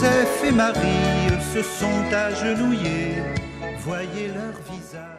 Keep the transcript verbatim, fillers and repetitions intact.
Joseph et Marie se sont agenouillés, voyez leur visage.